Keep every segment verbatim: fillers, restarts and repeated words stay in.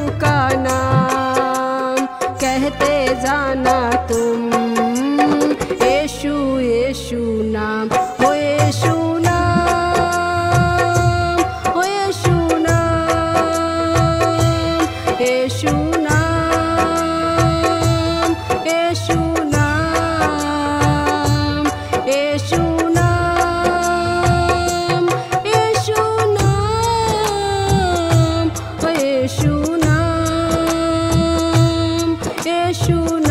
का नाम कहते जाना तुम। यीशु यीशु नाम, हो यीशु नाम, हो यीशु नाम, यीशु नाम, यीशु नाम, यीशु नाम, यीशु नाम, हो यीशु नाम, यीशु नाम।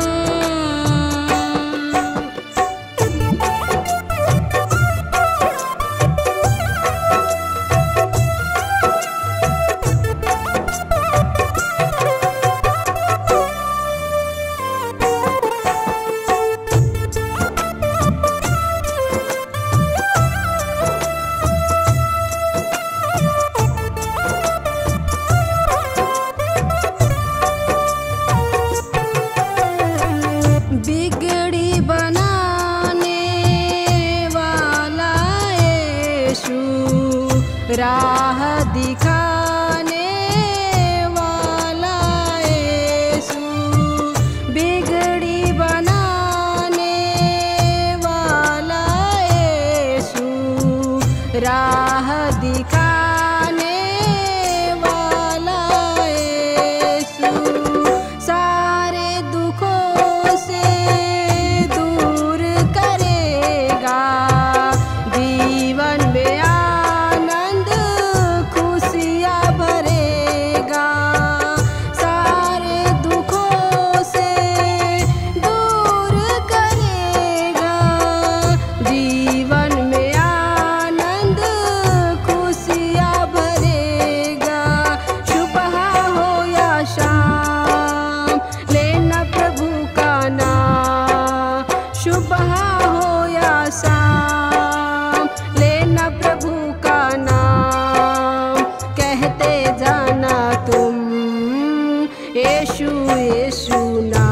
बिगड़ी बनाने वाला यीशु, राह दिखाने वाला यीशु, बिगड़ी बनाने वाला यीशु, राह दिखाने वाला यीशु, सारे दुखों से दूर करेगा, जीवन में आनंद खुशियाँ भरेगा, सारे दुखों से दूर करेगा, जीवन में आनंद खुशियाँ भरेगा। सुबह हो या शाम लेना प्रभु का नाम, सुबह हो या शाम लेना प्रभु का नाम कहते जाना तुम। यीशु यीशु नाम।